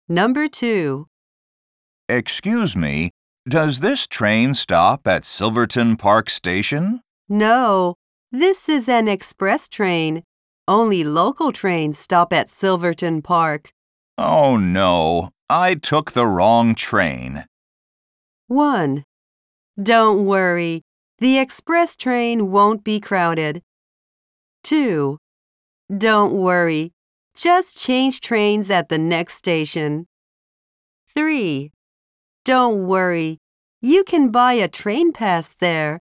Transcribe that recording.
Number 2. Excuse me, does this train stop at Silverton Park Station? No, this is an express train. Only local trains stop at Silverton Park. Oh no, I took the wrong train. 1. Don't worry, the express train won't be crowded. 2. Don't worry, just change trains at the next station. 3. Don't worry, you can buy a train pass there.